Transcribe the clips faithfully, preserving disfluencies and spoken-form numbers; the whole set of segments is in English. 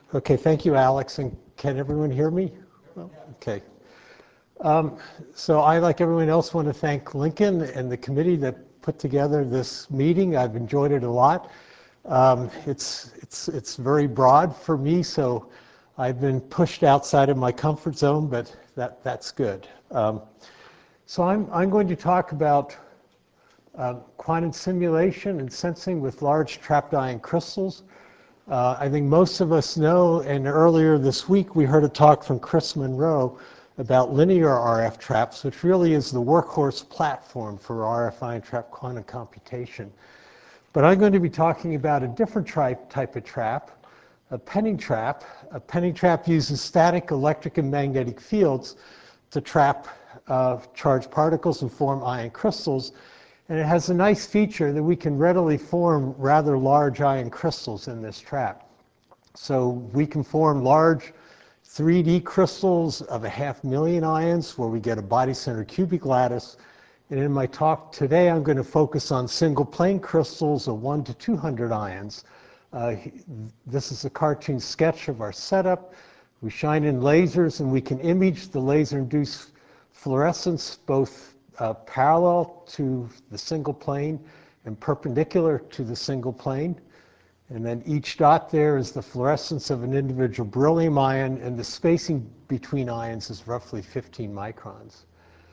Okay, thank you, Alex. And can everyone hear me? Well, okay. Um, so I, like everyone else, want to thank Lincoln and the committee that put together this meeting. I've enjoyed it a lot. Um, it's, it's, it's very broad for me, so I've been pushed outside of my comfort zone, but that, that's good. Um, so I'm, I'm going to talk about uh, quantum simulation and sensing with large trapped ion crystals. Uh, I think most of us know, and earlier this week we heard a talk from Chris Monroe about linear R F traps, which really is the workhorse platform for R F ion trap quantum computation. But I'm going to be talking about a different type of trap, a penning trap. A penning trap uses static electric and magnetic fields to trap uh, charged particles and form ion crystals. And it has a nice feature that we can readily form rather large ion crystals in this trap. So we can form large three D crystals of a half million ions where we get a body-centered cubic lattice. And in my talk today, I'm going to focus on single plane crystals of one to two hundred ions. Uh, this is a cartoon sketch of our setup. We shine in lasers, and we can image the laser-induced fluorescence both uh, parallel to the single plane and perpendicular to the single plane. And then each dot there is the fluorescence of an individual beryllium ion, and the spacing between ions is roughly fifteen microns.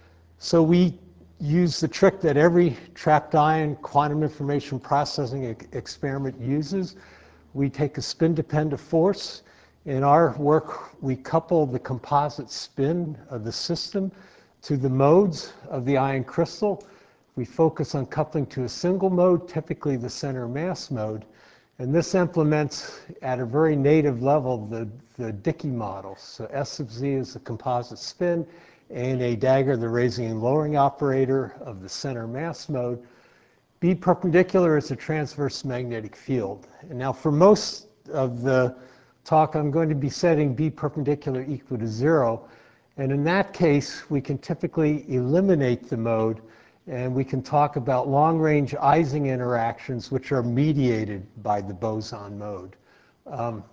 So we use the trick that every trapped ion quantum information processing e experiment uses. We take a spin-dependent force. In our work, we couple the composite spin of the system to the modes of the ion crystal. We focus on coupling to a single mode, typically the center mass mode. And this implements, at a very native level, the, the Dicke model. So S sub z is the composite spin, A and A dagger, the raising and lowering operator of the center mass mode. B perpendicular is a transverse magnetic field. And now for most of the talk, I'm going to be setting B perpendicular equal to zero. And in that case, we can typically eliminate the mode, and we can talk about long-range Ising interactions, which are mediated by the boson mode. Um,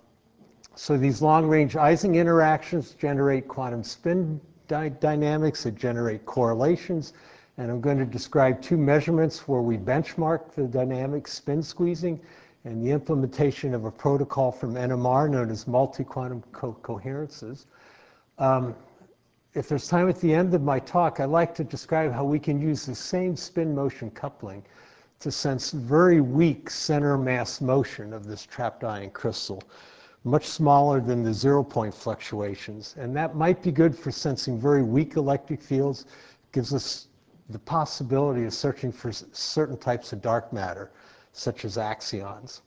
so these long-range Ising interactions generate quantum spin dy dynamics that generate correlations. And I'm going to describe two measurements where we benchmark the dynamic spin squeezing and the implementation of a protocol from N M R known as multi-quantum co coherences. Um, If there's time at the end of my talk, I'd like to describe how we can use the same spin-motion coupling to sense very weak center mass motion of this trapped ion crystal, much smaller than the zero-point fluctuations. And that might be good for sensing very weak electric fields. It gives us the possibility of searching for certain types of dark matter, such as axions.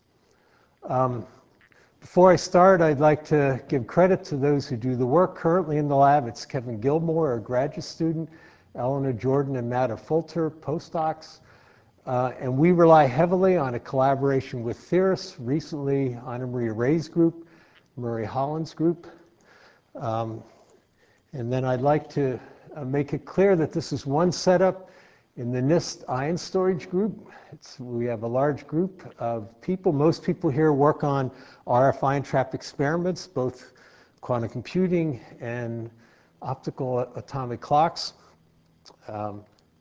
Um, Before I start, I'd like to give credit to those who do the work currently in the lab. It's Kevin Gilmore, a graduate student, Eleanor Jordan and Matta Fulter, postdocs. Uh, and we rely heavily on a collaboration with theorists, recently Anna Maria Ray's group, Murray Holland's group. Um, and then I'd like to uh, make it clear that this is one setup in the NIST ion storage group. It's, we have a large group of people. Most people here work on R F ion trap experiments, both quantum computing and optical atomic clocks. Um,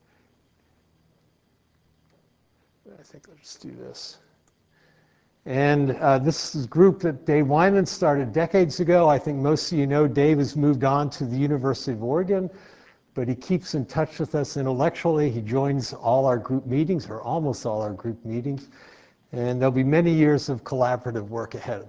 I think I'll just do this. And uh, this is a group that Dave Wyman started decades ago. I think most of you know Dave has moved on to the University of Oregon, but he keeps in touch with us intellectually. He joins all our group meetings, or almost all our group meetings. And there'll be many years of collaborative work ahead.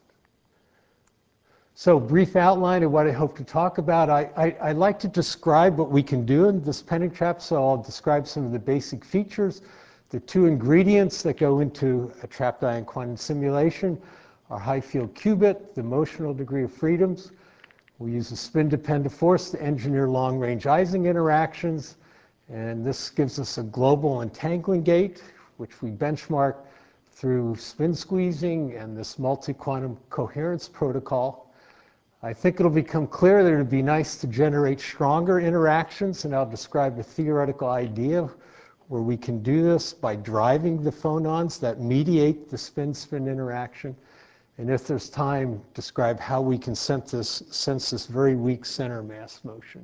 So brief outline of what I hope to talk about. I, I, I like to describe what we can do in this penning trap, so I'll describe some of the basic features. The two ingredients that go into a trapped ion quantum simulation are high field qubit, the motional degree of freedoms. We use a spin-dependent force to engineer long-range Ising interactions. And this gives us a global entangling gate, which we benchmark through spin squeezing and this multi-quantum coherence protocol. I think it'll become clear that it would be nice to generate stronger interactions, and I'll describe a theoretical idea where we can do this by driving the phonons that mediate the spin-spin interaction. And if there's time, describe how we can sense this, sense this very weak center mass motion.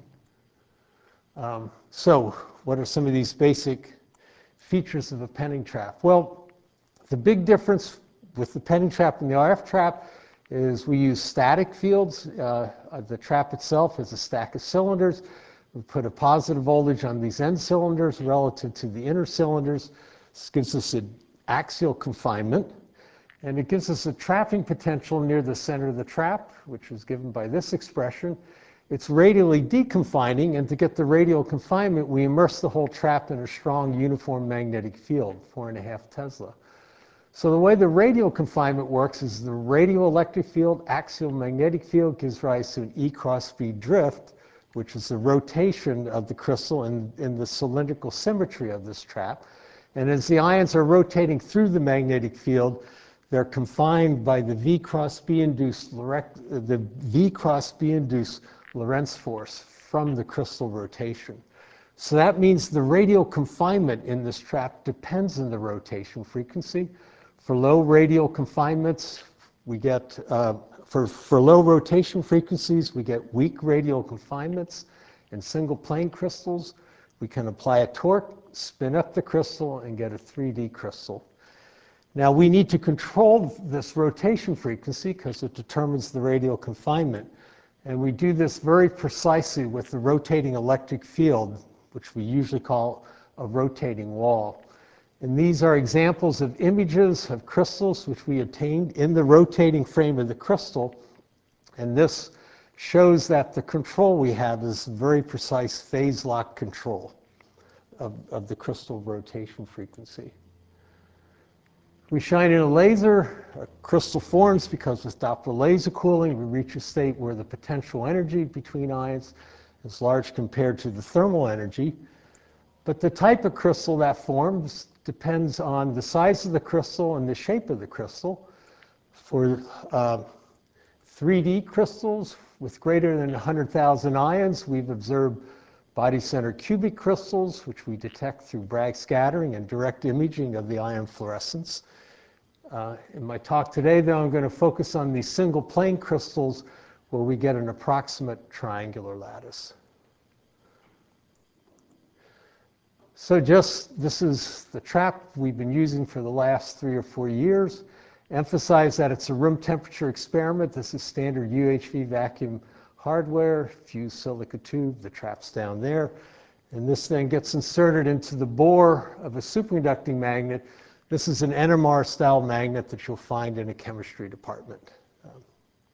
Um, so what are some of these basic features of a Penning trap? Well, the big difference with the Penning trap and the R F trap is we use static fields. Uh, the trap itself is a stack of cylinders. We put a positive voltage on these end cylinders relative to the inner cylinders. This gives us an axial confinement. And it gives us a trapping potential near the center of the trap, which is given by this expression. It's radially deconfining, and to get the radial confinement, we immerse the whole trap in a strong uniform magnetic field, four and a half Tesla. So the way the radial confinement works is the radioelectric field, axial magnetic field gives rise to an E cross B drift, which is the rotation of the crystal in, in the cylindrical symmetry of this trap. And as the ions are rotating through the magnetic field, they're confined by the V cross B induced the V cross B induced Lorentz force from the crystal rotation. So that means the radial confinement in this trap depends on the rotation frequency. For low radial confinements, we get, uh, for, for low rotation frequencies, we get weak radial confinements in single plane crystals. We can apply a torque, spin up the crystal, and get a three D crystal. Now, we need to control this rotation frequency because it determines the radial confinement. And we do this very precisely with the rotating electric field, which we usually call a rotating wall. And these are examples of images of crystals which we obtained in the rotating frame of the crystal. And this shows that the control we have is very precise phase lock control of, of the crystal rotation frequency. We shine in a laser, a crystal forms because with Doppler laser cooling, we reach a state where the potential energy between ions is large compared to the thermal energy. But the type of crystal that forms depends on the size of the crystal and the shape of the crystal. For uh, three D crystals with greater than one hundred thousand ions, we've observed body-centered cubic crystals, which we detect through Bragg scattering and direct imaging of the ion fluorescence. Uh, in my talk today, though, I'm going to focus on these single plane crystals where we get an approximate triangular lattice. So just, this is the trap we've been using for the last three or four years. Emphasize that it's a room temperature experiment. This is standard U H V vacuum hardware, fused silica tube, the trap's down there. And this then gets inserted into the bore of a superconducting magnet. This is an N M R style magnet that you'll find in a chemistry department. Um,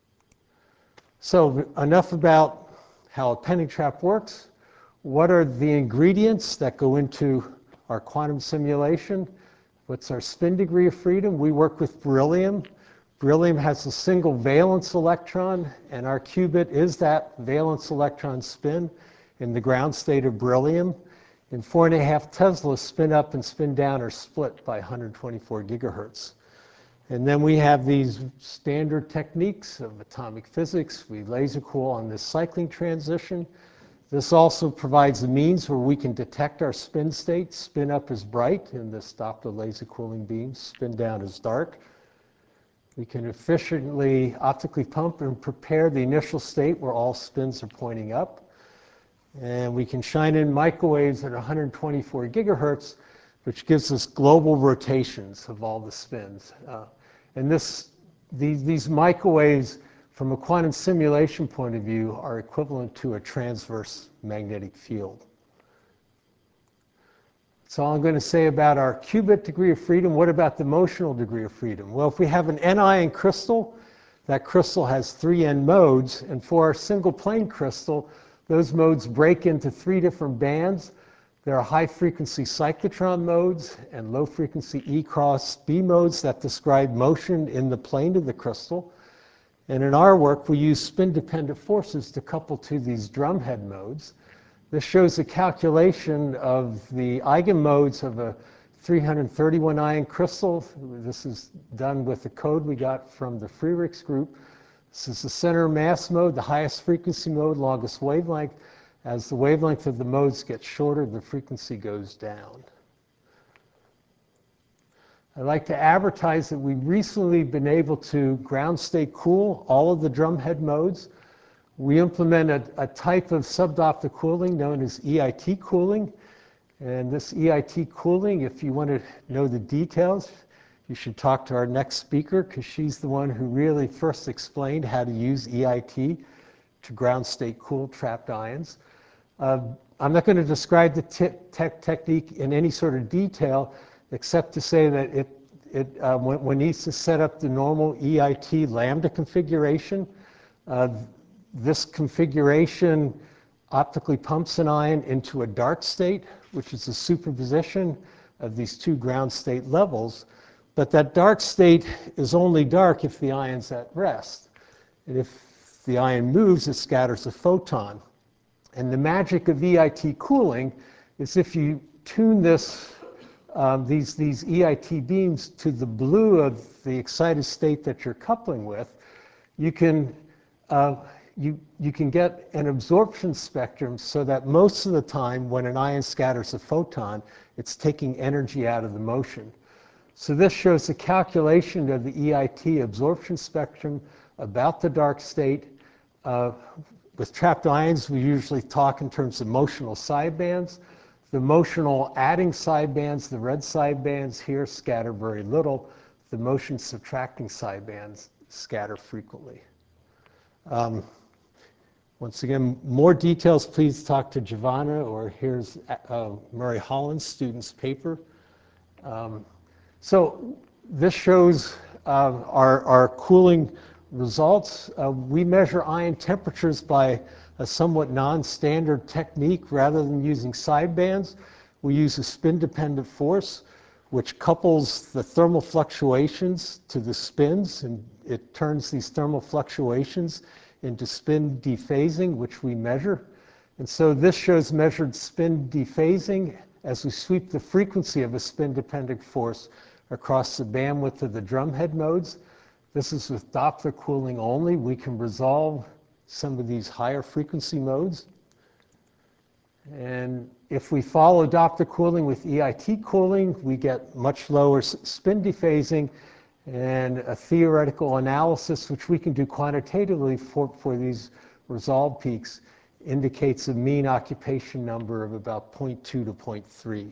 so enough about how a Penning trap works. What are the ingredients that go into our quantum simulation? What's our spin degree of freedom? We work with beryllium. Beryllium has a single valence electron, and our qubit is that valence electron spin in the ground state of beryllium. In four and a half Tesla, spin up and spin down are split by one hundred twenty-four gigahertz. And then we have these standard techniques of atomic physics. We laser cool on this cycling transition. This also provides a means where we can detect our spin state. Spin up is bright in this Doppler laser cooling beam. Spin down is dark. We can efficiently optically pump and prepare the initial state where all spins are pointing up. And we can shine in microwaves at one hundred twenty-four gigahertz, which gives us global rotations of all the spins. Uh, and this, these, these microwaves, from a quantum simulation point of view, are equivalent to a transverse magnetic field. That's all I'm going to say about our qubit degree of freedom. What about the motional degree of freedom? Well, if we have an N-ion crystal, that crystal has three N modes. And for our single plane crystal, those modes break into three different bands. There are high-frequency cyclotron modes and low-frequency E cross B modes that describe motion in the plane of the crystal. And in our work, we use spin-dependent forces to couple to these drumhead modes. This shows a calculation of the eigenmodes of a three hundred thirty-one ion crystal. This is done with the code we got from the Freerichs group. This is the center mass mode, the highest frequency mode, longest wavelength. As the wavelength of the modes gets shorter, the frequency goes down. I'd like to advertise that we've recently been able to ground state cool all of the drumhead modes. We implement a, a type of suboptical cooling known as E I T cooling. And this E I T cooling, if you want to know the details, you should talk to our next speaker, because she's the one who really first explained how to use E I T to ground state cool trapped ions. Uh, I'm not going to describe the te tech technique in any sort of detail, except to say that it, it uh, when, when needs to set up the normal E I T lambda configuration. Uh, this configuration optically pumps an ion into a dark state, which is a superposition of these two ground state levels. But that dark state is only dark if the ion's at rest. And if the ion moves, it scatters a photon. And the magic of E I T cooling is if you tune this, um, these, these E I T beams to the blue of the excited state that you're coupling with, you can, uh, you, you can get an absorption spectrum so that most of the time when an ion scatters a photon, it's taking energy out of the motion. So this shows the calculation of the E I T absorption spectrum about the dark state. Uh, with trapped ions, we usually talk in terms of motional sidebands. The motional adding sidebands, the red sidebands here, scatter very little. The motion subtracting sidebands scatter frequently. Um, once again, more details, please talk to Giovanna, or here's uh, Murray Holland's student's paper. Um, So this shows uh, our, our cooling results. Uh, we measure ion temperatures by a somewhat non-standard technique. Rather than using sidebands, we use a spin-dependent force, which couples the thermal fluctuations to the spins, and it turns these thermal fluctuations into spin dephasing, which we measure. And so this shows measured spin dephasing as we sweep the frequency of a spin-dependent force across the bandwidth of the drumhead modes. This is with Doppler cooling only. We can resolve some of these higher frequency modes. And if we follow Doppler cooling with E I T cooling, we get much lower spin dephasing, and a theoretical analysis, which we can do quantitatively for, for these resolve peaks, indicates a mean occupation number of about zero point two to zero point three.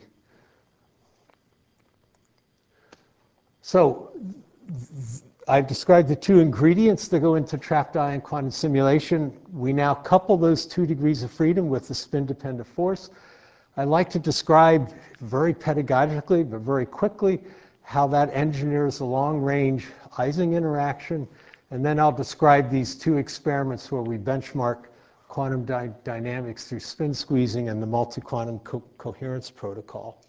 So I've described the two ingredients that go into trapped ion quantum simulation. We now couple those two degrees of freedom with the spin-dependent force. I like to describe very pedagogically, but very quickly, how that engineers a long-range Ising interaction. And then I'll describe these two experiments where we benchmark quantum dy dynamics through spin squeezing and the multi-quantum co coherence protocol.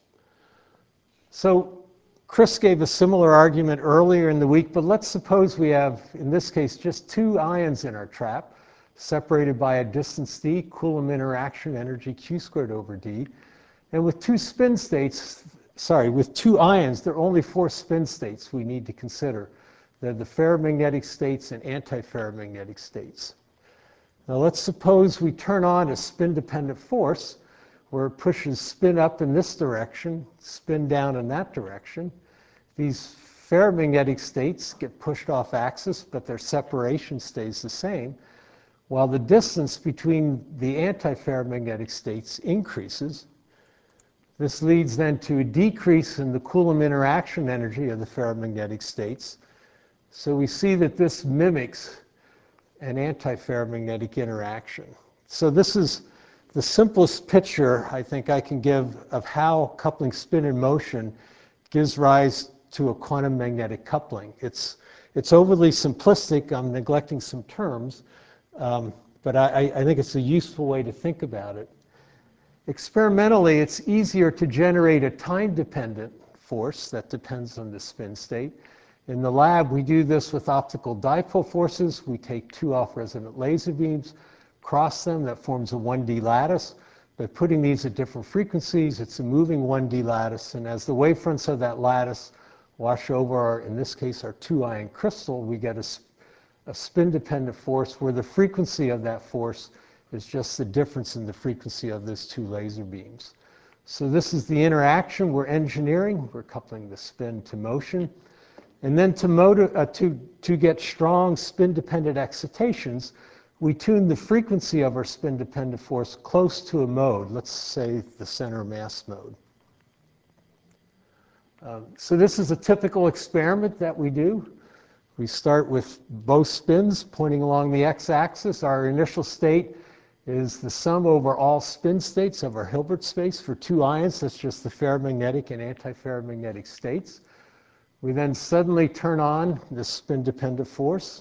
So Chris gave a similar argument earlier in the week, but let's suppose we have, in this case, just two ions in our trap, separated by a distance d, Coulomb interaction energy q squared over d. And with two spin states, sorry, with two ions, there are only four spin states we need to consider. They're the ferromagnetic states and antiferromagnetic states. Now let's suppose we turn on a spin-dependent force where it pushes spin up in this direction, spin down in that direction. These ferromagnetic states get pushed off axis, but their separation stays the same, while the distance between the antiferromagnetic states increases. This leads then to a decrease in the Coulomb interaction energy of the ferromagnetic states. So we see that this mimics an antiferromagnetic interaction. So this is the simplest picture I think I can give of how coupling spin and motion gives rise to a quantum magnetic coupling. It's, it's overly simplistic. I'm neglecting some terms, um, but I, I think it's a useful way to think about it. Experimentally, it's easier to generate a time-dependent force that depends on the spin state. In the lab, we do this with optical dipole forces. We take two off-resonant laser beams, cross them, that forms a one D lattice. By putting these at different frequencies, it's a moving one D lattice, and as the wavefronts of that lattice wash over, our, in this case, our two-ion crystal, we get a, a spin-dependent force where the frequency of that force is just the difference in the frequency of those two laser beams. So this is the interaction we're engineering. We're coupling the spin to motion. And then to, motor, uh, to, to get strong spin-dependent excitations, we tune the frequency of our spin-dependent force close to a mode, let's say the center mass mode. Um, so this is a typical experiment that we do. We start with both spins pointing along the x-axis. Our initial state is the sum over all spin states of our Hilbert space for two ions. That's just the ferromagnetic and antiferromagnetic states. We then suddenly turn on the spin-dependent force.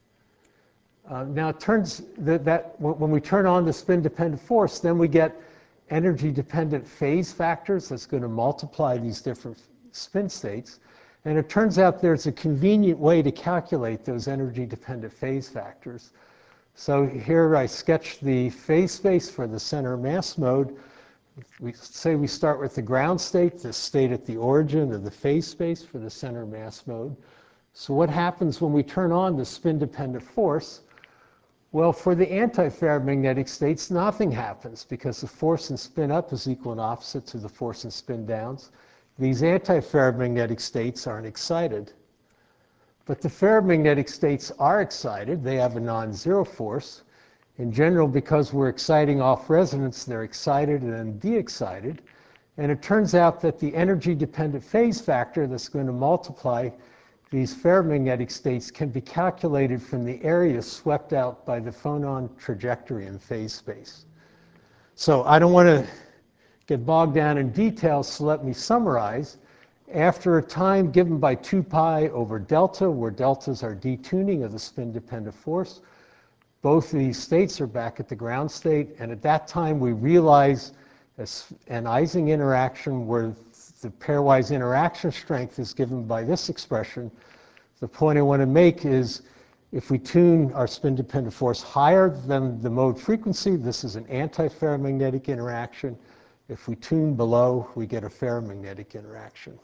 Uh, now it turns that, that when we turn on the spin-dependent force, then we get energy-dependent phase factors that's going to multiply these different spin states. And it turns out there's a convenient way to calculate those energy-dependent phase factors. So here I sketched the phase space for the center mass mode. We say we start with the ground state, the state at the origin of the phase space for the center mass mode. So what happens when we turn on the spin-dependent force? Well, for the antiferromagnetic states, nothing happens because the force in spin up is equal and opposite to the force in spin downs. These antiferromagnetic states aren't excited. But the ferromagnetic states are excited. They have a non-zero force. In general, because we're exciting off resonance, they're excited and then de-excited. And it turns out that the energy-dependent phase factor that's going to multiply these ferromagnetic states can be calculated from the area swept out by the phonon trajectory in phase space. So I don't want to get bogged down in details, so let me summarize. After a time given by two pi over delta, where deltas are detuning of the spin-dependent force, both of these states are back at the ground state. And at that time, we realize an Ising interaction where the pairwise interaction strength is given by this expression. The point I want to make is if we tune our spin-dependent force higher than the mode frequency, this is an antiferromagnetic interaction. If we tune below, we get a ferromagnetic interaction.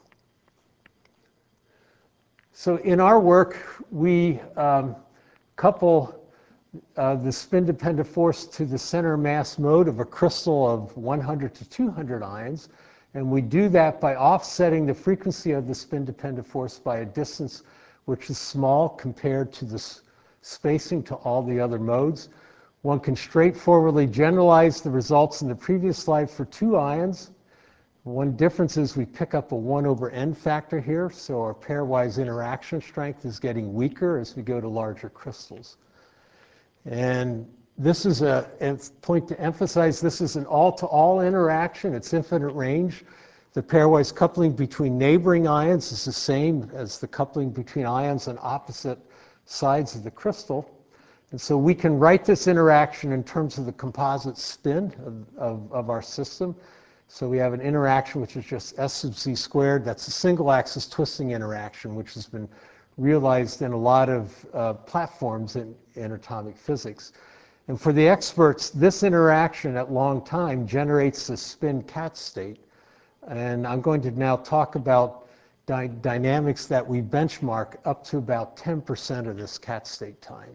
So in our work, we um, couple uh, the spin-dependent force to the center mass mode of a crystal of one hundred to two hundred ions. And we do that by offsetting the frequency of the spin-dependent force by a distance which is small compared to the spacing to all the other modes. One can straightforwardly generalize the results in the previous slide for two ions. One difference is we pick up a one over n factor here, so our pairwise interaction strength is getting weaker as we go to larger crystals. And this is a, a point to emphasize, this is an all-to-all interaction. It's infinite range. The pairwise coupling between neighboring ions is the same as the coupling between ions on opposite sides of the crystal. And so we can write this interaction in terms of the composite spin of, of, of our system. So we have an interaction which is just S sub z squared. That's a single axis twisting interaction, which has been realized in a lot of uh, platforms in, in atomic physics. And for the experts, this interaction at long time generates a spin cat state. And I'm going to now talk about dy dynamics that we benchmark up to about ten percent of this cat state time.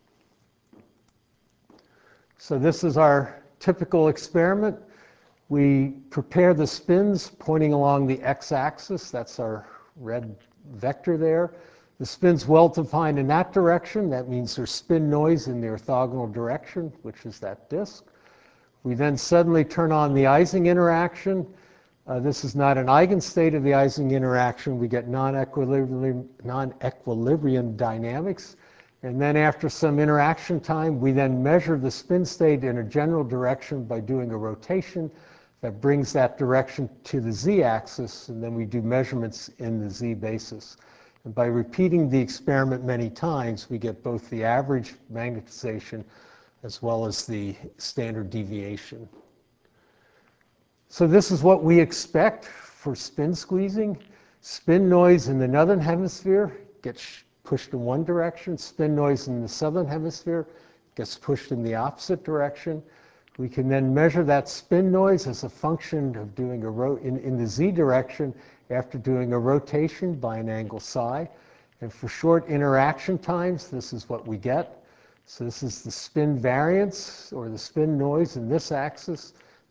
So this is our typical experiment. We prepare the spins pointing along the x-axis. That's our red vector there. The spin's well-defined in that direction. That means there's spin noise in the orthogonal direction, which is that disk. We then suddenly turn on the Ising interaction. Uh, this is not an eigenstate of the Ising interaction. We get non-equilibrium, non-equilibrium dynamics. And then after some interaction time, we then measure the spin state in a general direction by doing a rotation that brings that direction to the z-axis, and then we do measurements in the z basis. And by repeating the experiment many times, we get both the average magnetization as well as the standard deviation. So this is what we expect for spin squeezing. Spin noise in the northern hemisphere gets pushed in one direction. Spin noise in the southern hemisphere gets pushed in the opposite direction. We can then measure that spin noise as a function of doing a ro in, in the z direction after doing a rotation by an angle psi. And for short interaction times, this is what we get. So this is the spin variance, or the spin noise in this axis.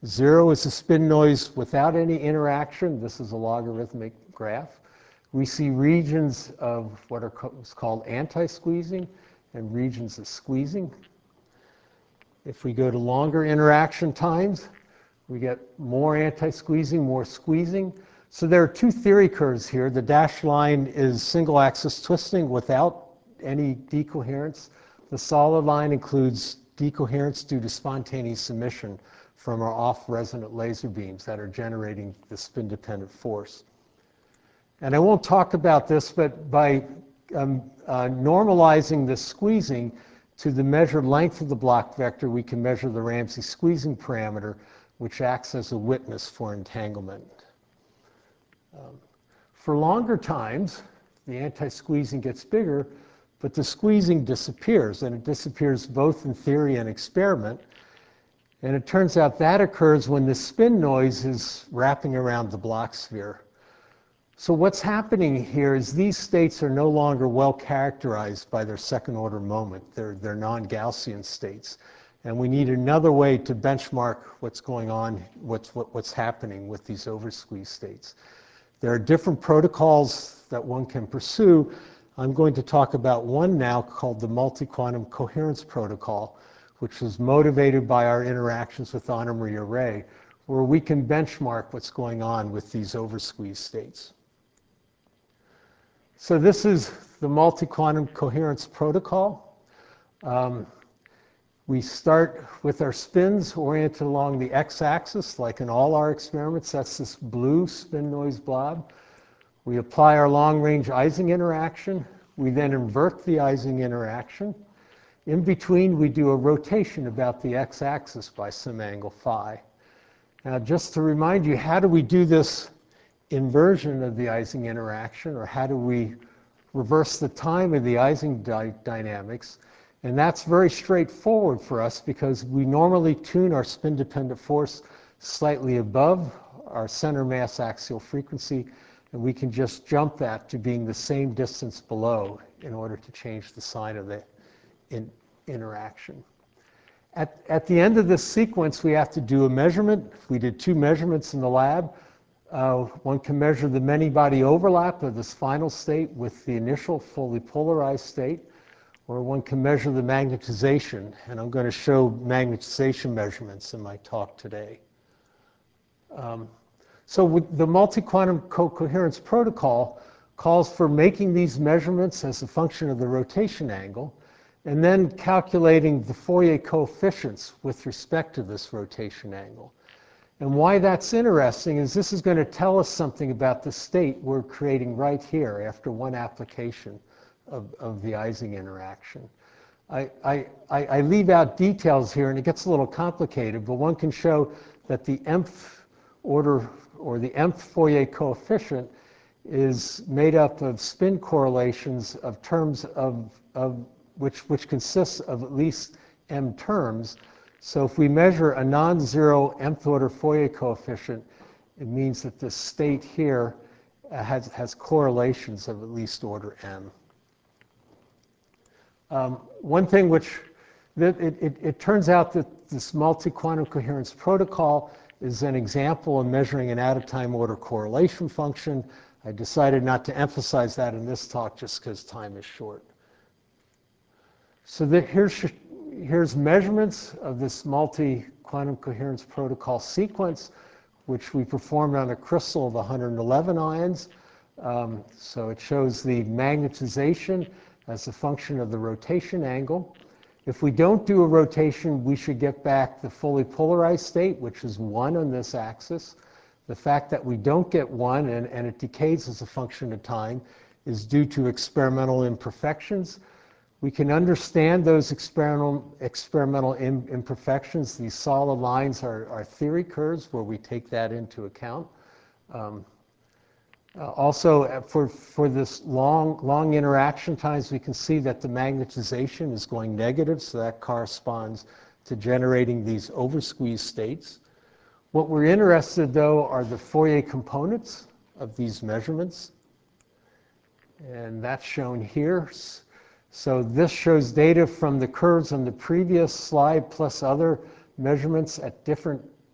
Zero is a spin noise without any interaction. This is a logarithmic graph. We see regions of what are called anti-squeezing and regions of squeezing. If we go to longer interaction times, we get more anti-squeezing, more squeezing. So there are two theory curves here. The dashed line is single-axis twisting without any decoherence. The solid line includes decoherence due to spontaneous emission from our off-resonant laser beams that are generating the spin-dependent force. And I won't talk about this, but by um, uh, normalizing the squeezing to the measured length of the block vector, we can measure the Ramsey squeezing parameter, which acts as a witness for entanglement. Um, for longer times, the anti-squeezing gets bigger, but the squeezing disappears, and it disappears both in theory and experiment. And it turns out that occurs when the spin noise is wrapping around the block sphere. So what's happening here is these states are no longer well characterized by their second order moment. They're, they're non-Gaussian states. And we need another way to benchmark what's going on, what's, what, what's happening with these oversqueezed states. There are different protocols that one can pursue. I'm going to talk about one now called the multi-quantum coherence protocol, which was motivated by our interactions with Anna Maria Ray, where we can benchmark what's going on with these oversqueezed states. So this is the multi-quantum coherence protocol. Um, we start with our spins oriented along the x-axis, like in all our experiments. That's this blue spin noise blob. We apply our long-range Ising interaction. We then invert the Ising interaction. In between, we do a rotation about the x-axis by some angle phi. Now, just to remind you, how do we do this inversion of the Ising interaction, or how do we reverse the time of the Ising dy dynamics? And that's very straightforward for us because we normally tune our spin-dependent force slightly above our center mass axial frequency, and we can just jump that to being the same distance below in order to change the sign of the in interaction. At, at the end of this sequence, we have to do a measurement. We did two measurements in the lab. Uh, one can measure the many-body overlap of this final state with the initial fully polarized state, or one can measure the magnetization. And I'm going to show magnetization measurements in my talk today. Um, so with the multi-quantum co-coherence protocol calls for making these measurements as a function of the rotation angle, and then calculating the Fourier coefficients with respect to this rotation angle. And why that's interesting is this is going to tell us something about the state we're creating right here after one application of, of the Ising interaction. I, I, I leave out details here, and it gets a little complicated, but one can show that the nth order, or the nth Fourier coefficient, is made up of spin correlations of terms of, of which, which consists of at least m terms. So if we measure a non-zero nth order Fourier coefficient, it means that this state here has, has correlations of at least order m. Um, one thing which, that it, it, it turns out that this multi-quantum coherence protocol is an example of measuring an out-of-time order correlation function. I decided not to emphasize that in this talk just because time is short. So the, here's, here's measurements of this multi-quantum coherence protocol sequence, which we performed on a crystal of one hundred eleven ions. Um, so it shows the magnetization as a function of the rotation angle. If we don't do a rotation, we should get back the fully polarized state, which is one on this axis. The fact that we don't get one, and, and it decays as a function of time, is due to experimental imperfections. We can understand those experimental, experimental im imperfections. These solid lines are, are theory curves where we take that into account. Um, uh, also, for, for this long, long interaction times, we can see that the magnetization is going negative, so that corresponds to generating these oversqueezed states. What we're interested, though, are the Fourier components of these measurements, and that's shown here. So this shows data from the curves on the previous slide plus other measurements at different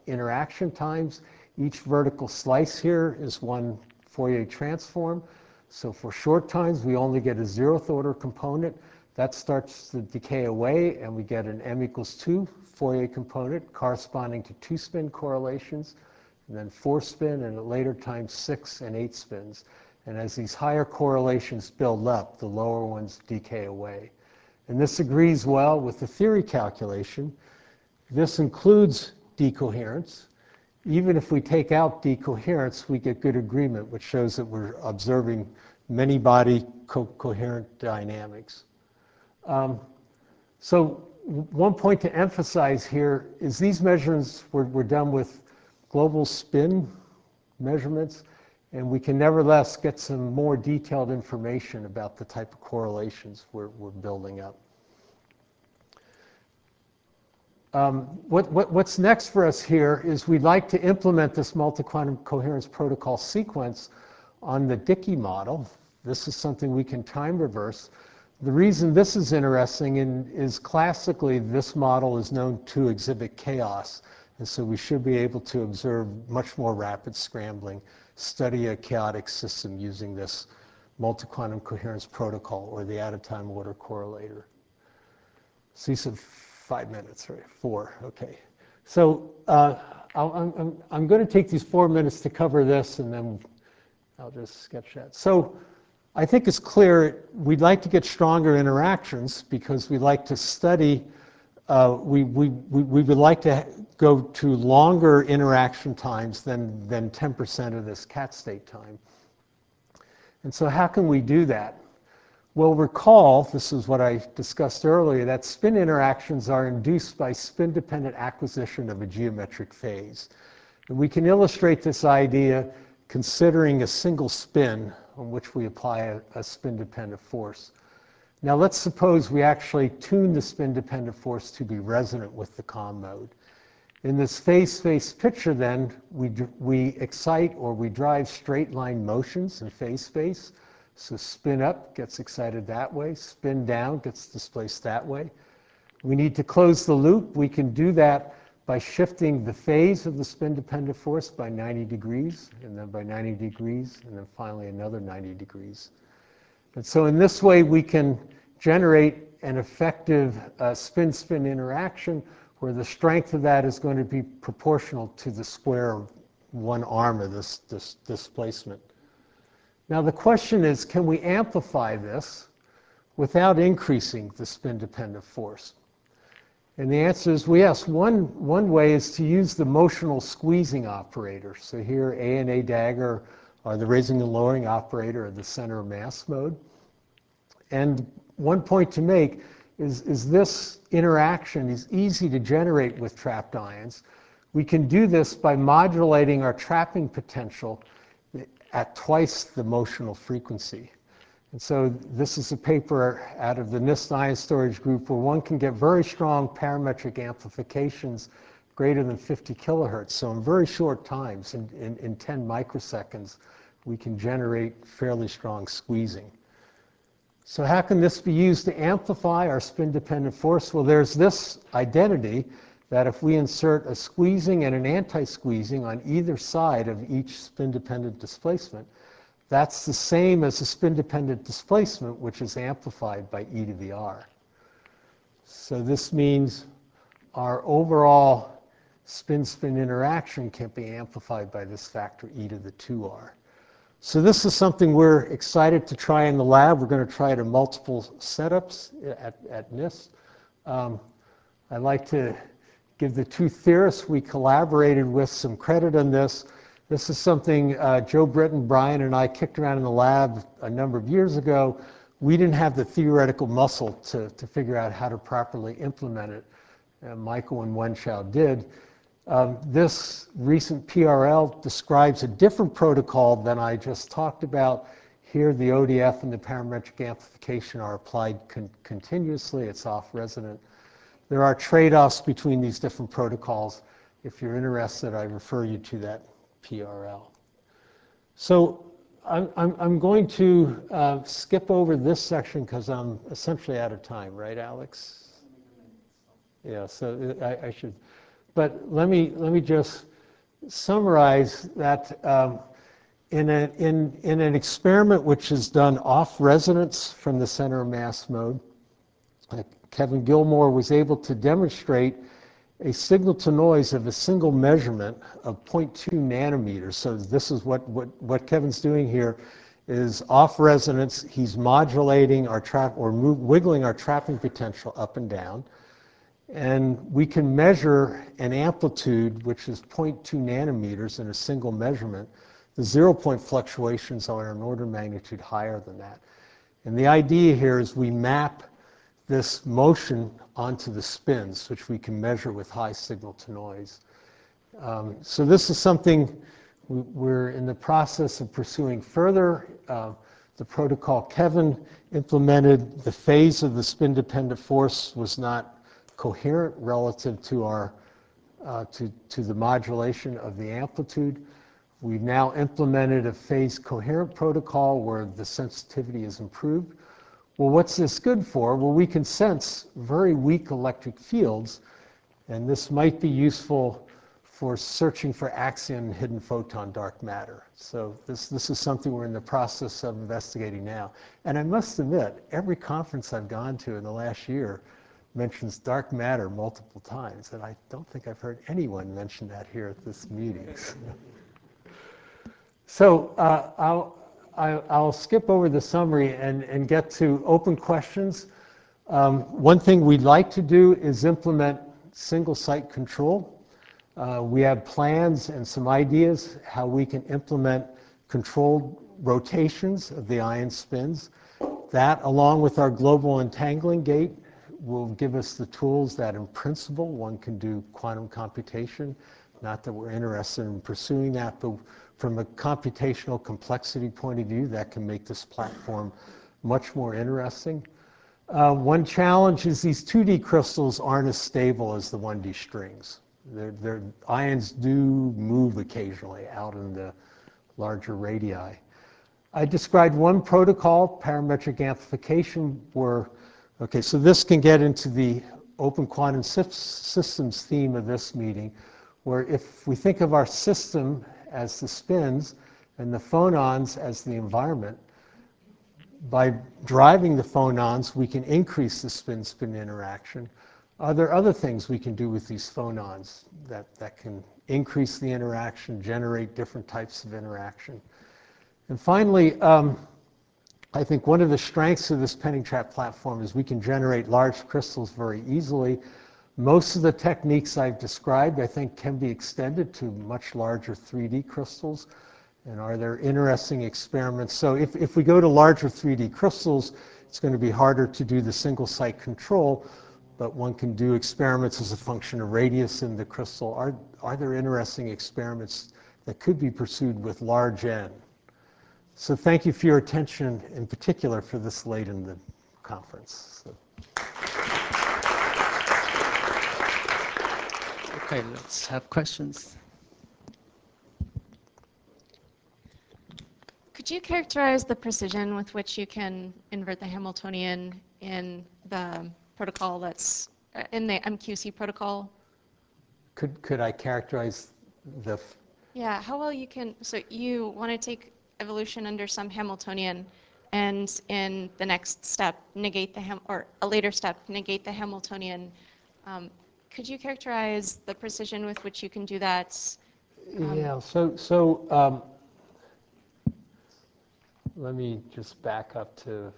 interaction times. Each vertical slice here is one Fourier transform. So for short times, we only get a zeroth order component. That starts to decay away, and we get an m equals two Fourier component corresponding to two spin correlations, and then four spin, and at later times six and eight spins. And as these higher correlations build up, the lower ones decay away. And this agrees well with the theory calculation. This includes decoherence. Even if we take out decoherence, we get good agreement, which shows that we're observing many body co coherent dynamics. Um, so one point to emphasize here is these measurements were, were done with global spin measurements, and we can nevertheless get some more detailed information about the type of correlations we're, we're building up. Um, what, what, what's next for us here is we'd like to implement this multi-quantum coherence protocol sequence on the Dickey model. This is something we can time reverse. The reason this is interesting in, is classically this model is known to exhibit chaos. And so we should be able to observe much more rapid scrambling, study a chaotic system using this multi-quantum coherence protocol or the out-of-time order correlator. So you said five minutes, right? Four, OK. So uh, I'll, I'm, I'm going to take these four minutes to cover this, and then I'll just sketch that. So I think it's clear we'd like to get stronger interactions because we like to study, uh, we, we, we, we would like to go to longer interaction times than, than ten percent of this cat state time. And so how can we do that? Well, recall, this is what I discussed earlier, that spin interactions are induced by spin-dependent acquisition of a geometric phase. And we can illustrate this idea considering a single spin on which we apply a, a spin-dependent force. Now let's suppose we actually tune the spin-dependent force to be resonant with the COM mode. In this phase-space picture then, we, we excite or we drive straight line motions in phase space. So spin up gets excited that way, spin down gets displaced that way. We need to close the loop. We can do that by shifting the phase of the spin-dependent force by ninety degrees, and then by ninety degrees, and then finally another ninety degrees. And so in this way, we can generate an effective spin-spin uh, interaction where the strength of that is going to be proportional to the square of one arm of this, this displacement. Now the question is, can we amplify this without increasing the spin-dependent force? And the answer is, well, yes. One, one way is to use the motional squeezing operator. So here, A and A dagger are the raising and lowering operator of the center of mass mode. And one point to make is, is this interaction is easy to generate with trapped ions. We can do this by modulating our trapping potential at twice the motional frequency. And so this is a paper out of the NIST ion storage group where one can get very strong parametric amplifications greater than fifty kilohertz. So in very short times, in, in, in ten microseconds, we can generate fairly strong squeezing. So how can this be used to amplify our spin-dependent force? Well, there's this identity that if we insert a squeezing and an anti-squeezing on either side of each spin-dependent displacement, that's the same as a spin-dependent displacement, which is amplified by e to the r. So this means our overall spin-spin interaction can be amplified by this factor e to the two r. So this is something we're excited to try in the lab. We're going to try it in multiple setups at, at NIST. Um, I'd like to give the two theorists we collaborated with some credit on this. This is something uh, Joe Britton, Brian, and I kicked around in the lab a number of years ago. We didn't have the theoretical muscle to, to figure out how to properly implement it. And Michael and Wenchow did. Um, this recent P R L describes a different protocol than I just talked about. Here, the O D F and the parametric amplification are applied con continuously. It's off-resonant. There are trade-offs between these different protocols. If you're interested, I refer you to that P R L. So I'm, I'm, I'm going to uh, skip over this section because I'm essentially out of time, right, Alex? Yeah, so I, I should. but let me, let me just summarize that um, in, a, in, in an experiment which is done off resonance from the center of mass mode, uh, Kevin Gilmore was able to demonstrate a signal to noise of a single measurement of zero point two nanometers. So this is what, what, what Kevin's doing here is off resonance. He's modulating our trap or move, wiggling our trapping potential up and down. And we can measure an amplitude, which is zero point two nanometers in a single measurement. The zero point fluctuations are an order of magnitude higher than that. And the idea here is we map this motion onto the spins, which we can measure with high signal to noise. Um, so this is something we, we're in the process of pursuing further. Uh, the protocol Kevin implemented, the phase of the spin-dependent force was not coherent relative to our uh, to, to the modulation of the amplitude. We've now implemented a phase coherent protocol where the sensitivity is improved. Well, what's this good for? Well, we can sense very weak electric fields, and this might be useful for searching for axion and hidden photon dark matter. So this, this is something we're in the process of investigating now. And I must admit, every conference I've gone to in the last year mentions dark matter multiple times, and I don't think I've heard anyone mention that here at this meeting. So uh, I'll, I'll skip over the summary and, and get to open questions. Um, one thing we'd like to do is implement single site control. Uh, we have plans and some ideas how we can implement controlled rotations of the ion spins. That, along with our global entangling gate, will give us the tools that in principle one can do quantum computation. Not that we're interested in pursuing that, but from a computational complexity point of view, that can make this platform much more interesting. Uh, one challenge is these two D crystals aren't as stable as the one D strings. Their, their ions do move occasionally out in the larger radii. I described one protocol, parametric amplification, where, okay, so this can get into the open quantum systems theme of this meeting, where if we think of our system as the spins and the phonons as the environment, by driving the phonons, we can increase the spin-spin interaction. Are there other things we can do with these phonons that, that can increase the interaction, generate different types of interaction? And finally, um, I think one of the strengths of this Penning-Trap platform is we can generate large crystals very easily. Most of the techniques I've described, I think, can be extended to much larger three D crystals. And are there interesting experiments? So if, if we go to larger three D crystals, it's going to be harder to do the single site control, but one can do experiments as a function of radius in the crystal. Are, are there interesting experiments that could be pursued with large N? So thank you for your attention, in particular for this late in the conference. So. Okay, let's have questions. Could you characterize the precision with which you can invert the Hamiltonian in the protocol that's uh, in the M Q C protocol? Could, could I characterize the... Yeah, how well you can, so you want to take evolution under some Hamiltonian and in the next step negate the, Ham or a later step, negate the Hamiltonian. Um, could you characterize the precision with which you can do that? Um, yeah, so, so um, let me just back up to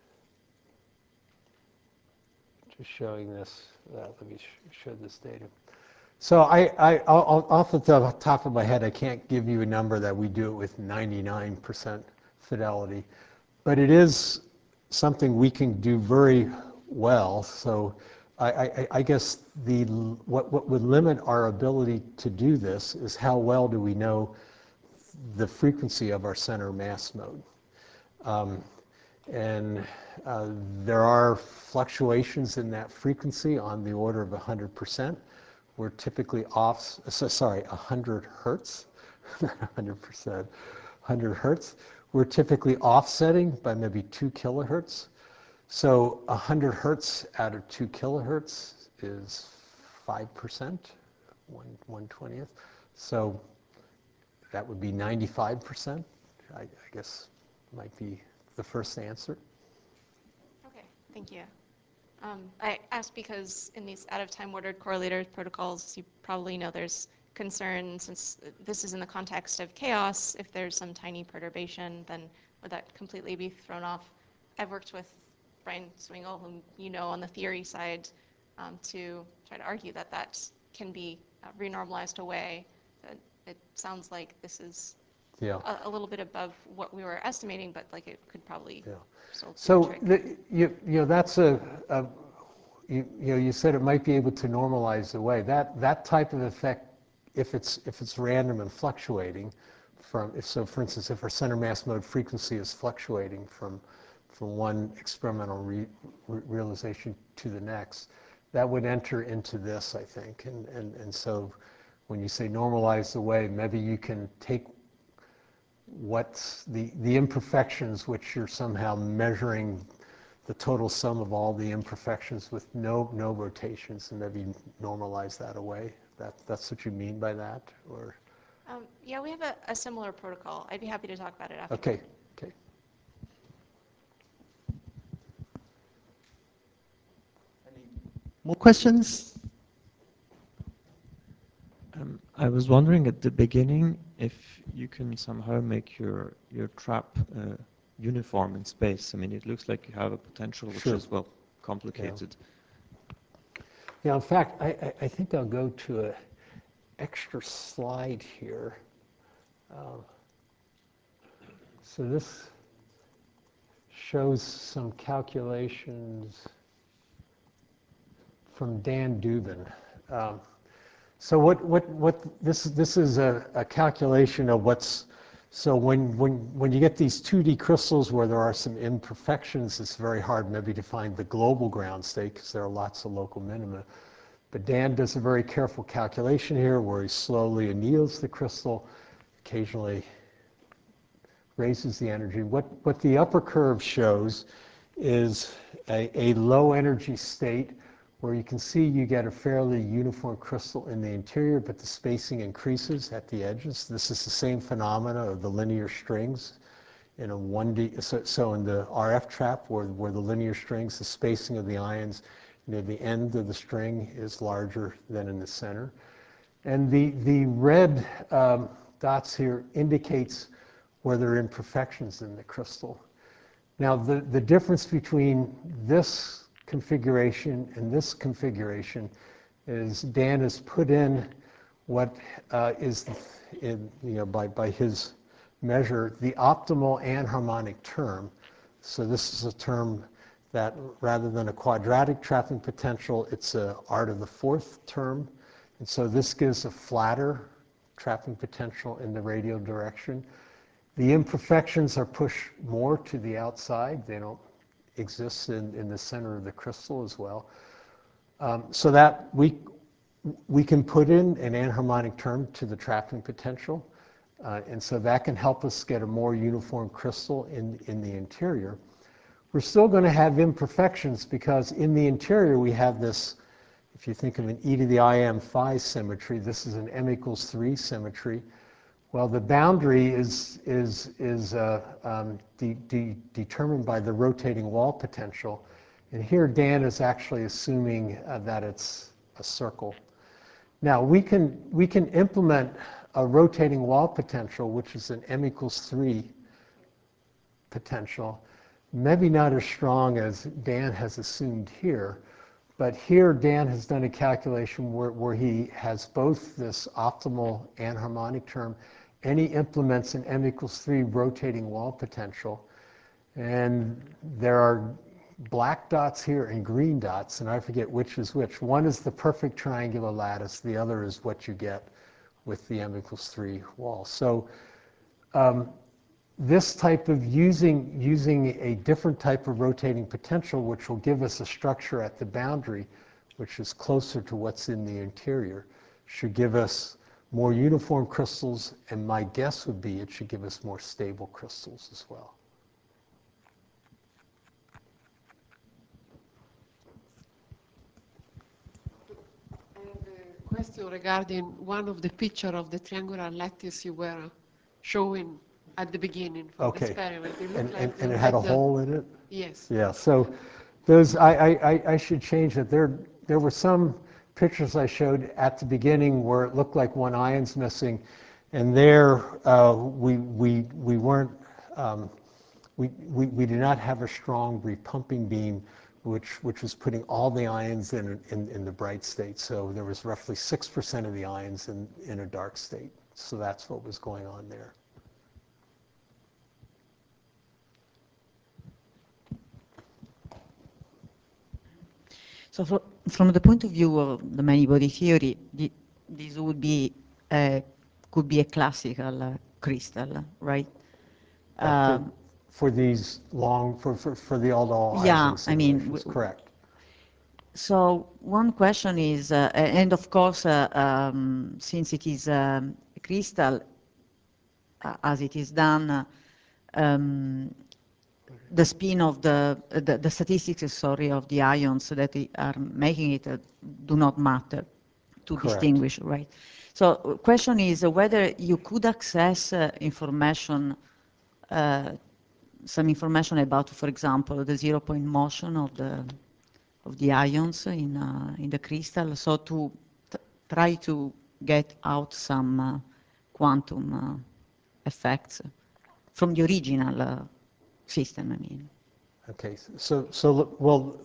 just showing this. Uh, let me sh show this data. So I, I, I'll, off the top of my head, I can't give you a number that we do it with ninety-nine percent fidelity, but it is something we can do very well. So I, I, I guess the what, what would limit our ability to do this is how well do we know the frequency of our center mass mode. Um, and uh, there are fluctuations in that frequency on the order of one hundred percent. We're typically off, so, sorry, one hundred hertz, not one hundred percent, one hundred hertz. We're typically offsetting by maybe two kilohertz. So one hundred hertz out of two kilohertz is five percent one, one twentieth. So that would be ninety-five percent, I, I guess might be the first answer. Okay, thank you. Um, I asked because in these out-of-time ordered correlator protocols, you probably know there's concern, since this is in the context of chaos. If there's some tiny perturbation, then would that completely be thrown off? I've worked with Brian Swingle, whom you know on the theory side, um, to try to argue that that can be uh, renormalized away. That it sounds like this is Yeah. a, a little bit above what we were estimating, but like it could probably Yeah. still do the So trick. the, you, you know, that's a, a you, you know, you said it might be able to normalize away. That that type of effect, if it's if it's random and fluctuating, from if so, for instance, if our center mass mode frequency is fluctuating from from one experimental re, re, realization to the next, that would enter into this, I think. And and and so, when you say normalize away, maybe you can take what's the, the imperfections which you're somehow measuring the total sum of all the imperfections with no no rotations, and maybe normalize that away. That, that's what you mean by that? Or Um, yeah, we have a, a similar protocol. I'd be happy to talk about it after. okay, okay. More questions? Um, I was wondering at the beginning if you can somehow make your your trap uh, uniform in space. I mean, it looks like you have a potential which Sure. is, well, complicated. Yeah, in fact, I, I, I think I'll go to an extra slide here. Um, so this shows some calculations from Dan Dubin. Um, so what, what, what this, this is a, a calculation of what's, so when, when, when you get these two D crystals where there are some imperfections, it's very hard maybe to find the global ground state because there are lots of local minima. But Dan does a very careful calculation here where he slowly anneals the crystal, occasionally raises the energy. What, what the upper curve shows is a, a low energy state where you can see you get a fairly uniform crystal in the interior, but the spacing increases at the edges. This is the same phenomena of the linear strings in a one D. So, so in the R F trap, where, where the linear strings, the spacing of the ions near the end of the string is larger than in the center. And the, the red um, dots here indicates where there are imperfections in the crystal. Now, the, the difference between this configuration and this configuration is Dan has put in what uh, is, in, you know, by, by his measure, the optimal anharmonic term. So this is a term that, rather than a quadratic trapping potential, it's a R to the fourth term. And so this gives a flatter trapping potential in the radial direction. The imperfections are pushed more to the outside. They don't exist in, in the center of the crystal as well. Um, so that we, we can put in an anharmonic term to the trapping potential. Uh, and so that can help us get a more uniform crystal in, in the interior. We're still going to have imperfections because in the interior we have this, if you think of an e to the I m phi symmetry, this is an m equals three symmetry. Well, the boundary is, is, is uh, um, de de determined by the rotating wall potential. And here Dan is actually assuming uh, that it's a circle. Now, we can, we can implement a rotating wall potential, which is an m equals three potential. Maybe not as strong as Dan has assumed here, but here Dan has done a calculation where, where he has both this optimal anharmonic term and he implements an m equals three rotating wall potential. And there are black dots here and green dots, and I forget which is which. One is the perfect triangular lattice, the other is what you get with the m equals three wall. So um, this type of using, using a different type of rotating potential, which will give us a structure at the boundary, which is closer to what's in the interior, should give us more uniform crystals, and my guess would be it should give us more stable crystals as well. And the question regarding one of the picture of the triangular lattice you were showing at the beginning for the Okay. experiment. It looked And, like and, the- and it had a like the- hole in it? Yes. Yeah, so those, I, I, I- I should change it. There, there were some pictures I showed at the beginning where it looked like one ion's missing, and there uh, we, we, we weren't, um, we, we, we did not have a strong repumping beam which, which was putting all the ions in, in, in the bright state. So there was roughly six percent of the ions in, in a dark state. So that's what was going on there. So fro- from the point of view of the many-body theory, the, this would be a, could be a classical uh, crystal, right? Uh, for, Um, for these long, for, for, for the all-to-all Yeah, Ising I mean, simulations, w- correct. So one question is, uh, and of course, uh, um, since it is um, a crystal, uh, as it is done, uh, um, the spin of the, uh, the, the statistics, sorry, of the ions that i- are making it uh, do not matter to Correct. distinguish, right? So uh, question is uh, whether you could access uh, information, uh, some information about, for example, the zero-point motion of the of the ions in uh, in the crystal, so to t- try to get out some uh, quantum uh, effects from the original uh, system, I mean. Okay, so, so, look- well,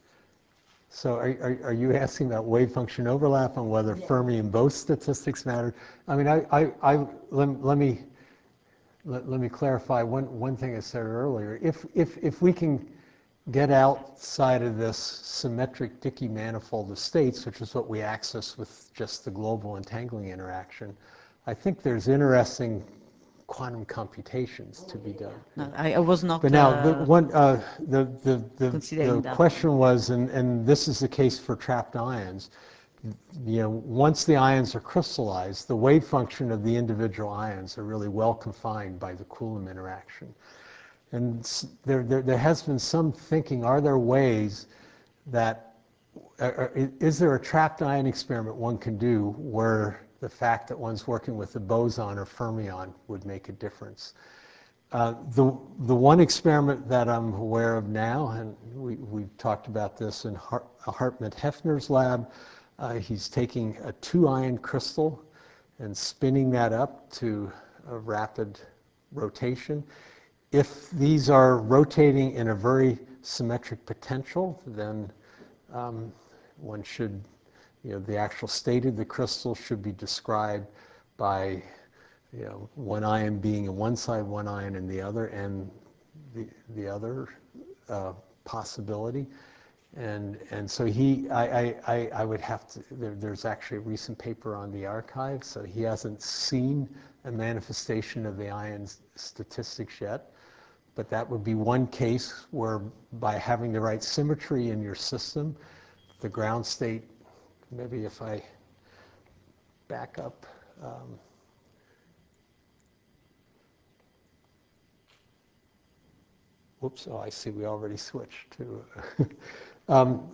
so are, are, are you asking about wave function overlap on whether Fermi and Bose statistics matter? I mean, I, I, I let, let me, let, let me clarify one, one thing I said earlier. If, if, if we can get outside of this symmetric Dickey manifold of states, which is what we access with just the global entangling interaction, I think there's interesting quantum computations to be done. No, I, I was not But now, the uh, one, uh, the, the, the, considering the that. question was, and, and this is the case for trapped ions, you know, once the ions are crystallized, the wave function of the individual ions are really well confined by the Coulomb interaction. And s- there, there, there has been some thinking, are there ways that, uh, uh, i- is there a trapped ion experiment one can do where the fact that one's working with a boson or fermion would make a difference? Uh, the, the one experiment that I'm aware of now, and we, we've talked about this in Hart, Hartmut-Hefner's lab, uh, he's taking a two-ion crystal and spinning that up to a rapid rotation. If these are rotating in a very symmetric potential, then um, one should, you know, the actual state of the crystal should be described by, you know, one ion being in one side, one ion in the other, and the, the other uh, possibility. And, and so he, I, I, I would have to, there, there's actually a recent paper on the archive, so he hasn't seen a manifestation of the ions statistics yet. But that would be one case where by having the right symmetry in your system, the ground state, maybe if I back up, um, whoops, oh, I see we already switched to, um,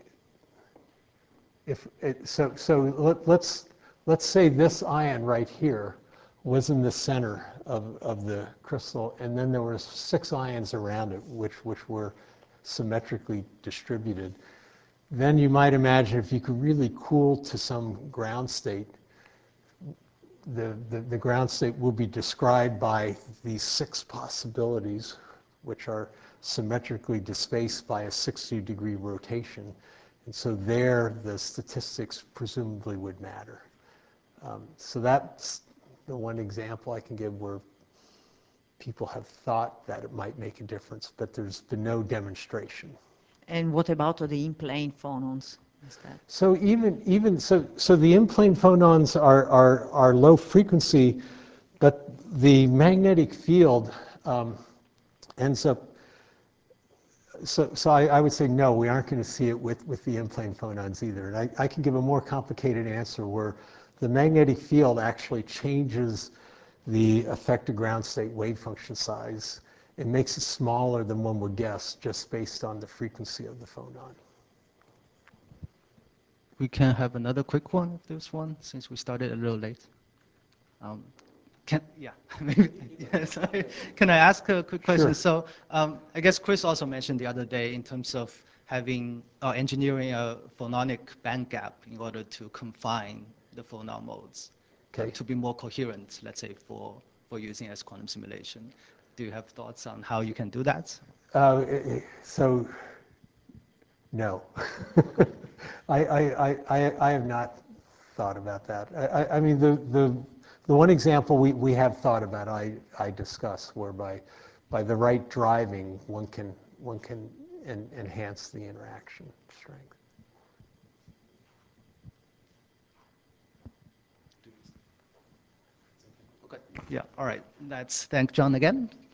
if it, so, so let, let's, let's say this ion right here was in the center of, of the crystal, and then there were six ions around it, which, which were symmetrically distributed. Then you might imagine if you could really cool to some ground state, the, the, the ground state will be described by these six possibilities, which are symmetrically dispaced by a sixty degree rotation. And so there, the statistics presumably would matter. Um, so that's the one example I can give where people have thought that it might make a difference, but there's been no demonstration. And what about the in-plane phonons instead? So even, even so, so the in-plane phonons are, are, are low frequency, but the magnetic field um, ends up, so, so I, I would say no, we aren't going to see it with, with the in-plane phonons either. And I, I can give a more complicated answer where the magnetic field actually changes the effective ground state wave function size. It makes it smaller than one would guess just based on the frequency of the phonon. we can have another quick one if there's one, since we started a little late. Um, can, yeah, maybe, yes. Can I ask a quick question? Sure. So um, I guess Chris also mentioned the other day in terms of having, uh, engineering a phononic band gap in order to confine the phonon modes uh, Okay. to be more coherent, let's say, for, for using as quantum simulation. Do you have thoughts on how you can do that? Uh, so, no. I, I, I, I I have not thought about that. I, I- I mean, the, the, the one example we, we have thought about, I, I discuss, where by, by the right driving, one can, one can en- enhance the interaction strength. Okay. Yeah, all right. Let's thank John again.